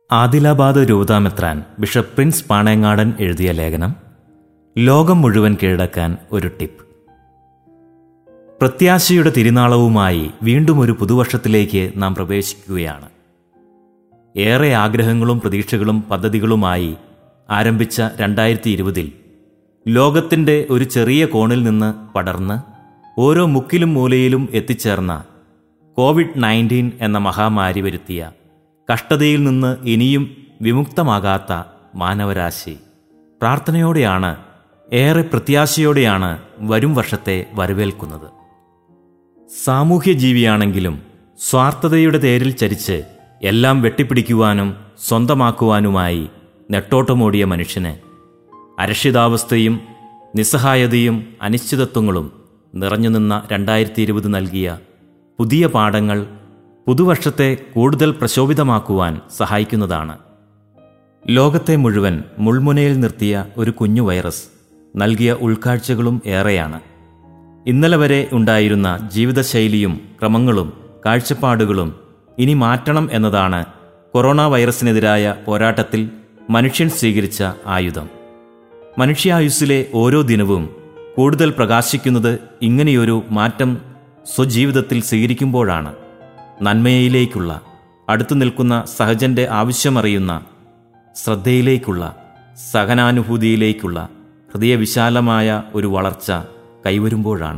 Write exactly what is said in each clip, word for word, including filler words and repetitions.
ആദിലാബാദ് രൂപതാമെത്രാൻ bishop Prince Panengadan എഴുതിയ ലേഖനം ലോകം മുഴുവൻ കീഴടക്കാൻ ഒരു ടിപ്പ്. പ്രത്യാശയുടെ തിരുനാളവുമായി വീണ്ടും ഒരു പുതുവർഷത്തിലേക്ക് നാം പ്രവേശിക്കുകയാണ്. ഏറെ ആഗ്രഹങ്ങളും പ്രതീക്ഷകളും പദ്ധതികളുമായി ആരംഭിച്ച രണ്ടായിരത്തി ഇരുപതിൽ ലോകത്തിൻ്റെ ഒരു ചെറിയ കോണിൽ നിന്ന് പടർന്ന് ഓരോ മുക്കിലും മൂലയിലും എത്തിച്ചേർന്ന കോവിഡ് നയൻറ്റീൻ എന്ന മഹാമാരി വരുത്തിയ കഷ്ടതയിൽ നിന്ന് ഇനിയും വിമുക്തമാകാത്ത മാനവരാശി പ്രാർത്ഥനയോടെയാണ്, ഏറെ പ്രത്യാശയോടെയാണ് വരും വർഷത്തെ വരവേൽക്കുന്നത്. സാമൂഹ്യ ജീവിയാണെങ്കിലും സ്വാർത്ഥതയുടെ തേരിൽ ചരിച്ച് എല്ലാം വെട്ടിപ്പിടിക്കുവാനും സ്വന്തമാക്കുവാനുമായി നെട്ടോട്ടമോടിയ മനുഷ്യന് അരക്ഷിതാവസ്ഥയും നിസ്സഹായതയും അനിശ്ചിതത്വങ്ങളും നിറഞ്ഞുനിന്ന രണ്ടായിരത്തി ഇരുപത് നൽകിയ പുതിയ പാഠങ്ങൾ പുതുവർഷത്തെ കൂടുതൽ പ്രശോഭിതമാക്കുവാൻ സഹായിക്കുന്നതാണ്. ലോകത്തെ മുഴുവൻ മുൾമുനയിൽ നിർത്തിയ ഒരു കുഞ്ഞു വൈറസ് നൽകിയ ഉൾക്കാഴ്ചകളും ഏറെയാണ്. ഇന്നലെ വരെ ഉണ്ടായിരുന്ന ജീവിതശൈലിയും ക്രമങ്ങളും കാഴ്ചപ്പാടുകളും ഇനി മാറ്റണം എന്നതാണ് കൊറോണ വൈറസിനെതിരായ പോരാട്ടത്തിൽ മനുഷ്യൻ സ്വീകരിച്ച ആയുധം. മനുഷ്യായുസ്സിലെ ഓരോ ദിനവും കൂടുതൽ പ്രകാശിക്കുന്നത് ഇങ്ങനെയൊരു മാറ്റം സ്വജീവിതത്തിൽ സ്വീകരിക്കുമ്പോഴാണ്. നന്മയിലേക്കുള്ള, അടുത്തു നിൽക്കുന്ന സഹജന്റെ ആവശ്യമറിയുന്ന ശ്രദ്ധയിലേക്കുള്ള, സഹനാനുഭൂതിയിലേക്കുള്ള ഹൃദയവിശാലമായ ഒരു വളർച്ച കൈവരുമ്പോഴാണ്.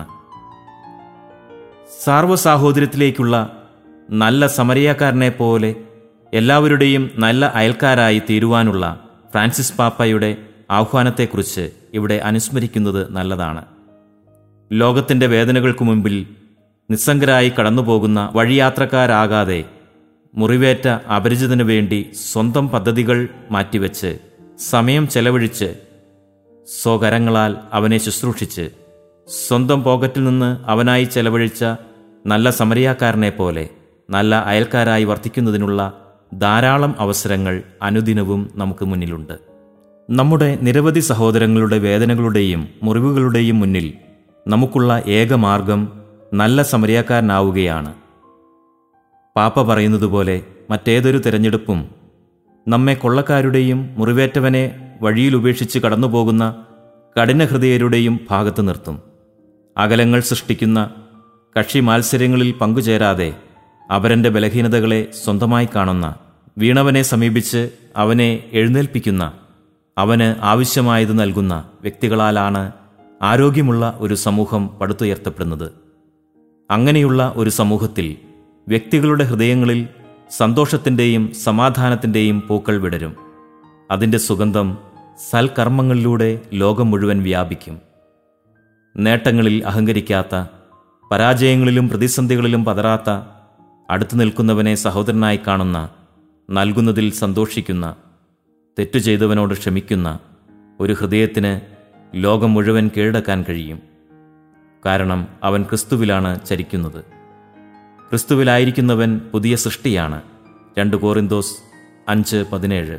സാർവസാഹോദര്യത്തിലേക്കുള്ള നല്ല സമരിയാക്കാരനെ പോലെ എല്ലാവരുടെയും നല്ല അയൽക്കാരായി തീരുവാനുള്ള ഫ്രാൻസിസ് പാപ്പയുടെ ആഹ്വാനത്തെക്കുറിച്ച് ഇവിടെ അനുസ്മരിക്കുന്നത് നല്ലതാണ്. ലോകത്തിൻ്റെ വേദനകൾക്കു മുമ്പിൽ നിസ്സംഗരായി കടന്നുപോകുന്ന വഴിയാത്രക്കാരാകാതെ മുറിവേറ്റ അപരിചിതനു വേണ്ടി സ്വന്തം പദ്ധതികൾ മാറ്റിവെച്ച് സമയം ചെലവഴിച്ച് സ്വകരങ്ങളാൽ അവനെ ശുശ്രൂഷിച്ച് സ്വന്തം പോക്കറ്റിൽ നിന്ന് അവനായി ചെലവഴിച്ച നല്ല സമരിയാക്കാരനെ പോലെ നല്ല അയൽക്കാരായി വർത്തിക്കുന്നതിനുള്ള ധാരാളം അവസരങ്ങൾ അനുദിനവും നമുക്ക് മുന്നിലുണ്ട്. നമ്മുടെ നിരവധി സഹോദരങ്ങളുടെ വേദനകളുടെയും മുറിവുകളുടെയും മുന്നിൽ നമുക്കുള്ള ഏക മാർഗം നല്ല സമരിയാക്കാരനാവുകയാണ്. പാപ്പ പറയുന്നതുപോലെ മറ്റേതൊരു തിരഞ്ഞെടുപ്പും നമ്മെ കൊള്ളക്കാരുടെയും മുറിവേറ്റവനെ വഴിയിൽ ഉപേക്ഷിച്ച് കടന്നുപോകുന്ന കഠിനഹൃദയരുടെയും ഭാഗത്ത് നിർത്തും. അകലങ്ങൾ സൃഷ്ടിക്കുന്ന കക്ഷി മാത്സര്യങ്ങളിൽ പങ്കുചേരാതെ അവരൻ്റെ ബലഹീനതകളെ സ്വന്തമായി കാണുന്ന, വീണവനെ സമീപിച്ച് അവനെ എഴുന്നേൽപ്പിക്കുന്ന, അവന് ആവശ്യമായത് നൽകുന്ന വ്യക്തികളാലാണ് ആരോഗ്യമുള്ള ഒരു സമൂഹം പടുത്തുയർത്തപ്പെടുന്നത്. അങ്ങനെയുള്ള ഒരു സമൂഹത്തിൽ വ്യക്തികളുടെ ഹൃദയങ്ങളിൽ സന്തോഷത്തിൻ്റെയും സമാധാനത്തിൻ്റെയും പൂക്കൾ വിടരും. അതിൻ്റെ സുഗന്ധം സൽക്കർമ്മങ്ങളിലൂടെ ലോകം മുഴുവൻ വ്യാപിക്കും. നേട്ടങ്ങളിൽ അഹങ്കരിക്കാത്ത, പരാജയങ്ങളിലും പ്രതിസന്ധികളിലും പതറാത്ത, അടുത്തു നിൽക്കുന്നവനെ സഹോദരനായി കാണുന്ന, നൽകുന്നതിൽ സന്തോഷിക്കുന്ന, തെറ്റു ചെയ്തവനോട് ക്ഷമിക്കുന്ന ഒരു ഹൃദയത്തിന് ലോകം മുഴുവൻ കീഴടക്കാൻ കഴിയും. കാരണം അവൻ ക്രിസ്തുവിലാണ് ചരിക്കുന്നത്. ക്രിസ്തുവിലായിരിക്കുന്നവൻ പുതിയ സൃഷ്ടിയാണ്. രണ്ട് കോറിന്തോസ് അഞ്ച് പതിനേഴ്.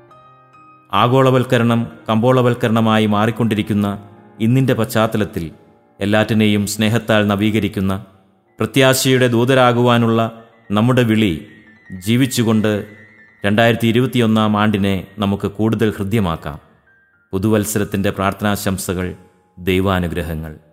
ആഗോളവൽക്കരണം കമ്പോളവൽക്കരണമായി മാറിക്കൊണ്ടിരിക്കുന്ന ഇന്നിൻ്റെ പശ്ചാത്തലത്തിൽ എല്ലാറ്റിനെയും സ്നേഹത്താൽ നവീകരിക്കുന്ന പ്രത്യാശയുടെ ദൂതരാകുവാനുള്ള നമ്മുടെ വിളി ജീവിച്ചുകൊണ്ട് രണ്ടായിരത്തി ഇരുപത്തിയൊന്നാം ആണ്ടിനെ നമുക്ക് കൂടുതൽ ഹൃദ്യമാക്കാം. പുതുവത്സരത്തിൻ്റെ പ്രാർത്ഥനാശംസകൾ, ദൈവാനുഗ്രഹങ്ങൾ.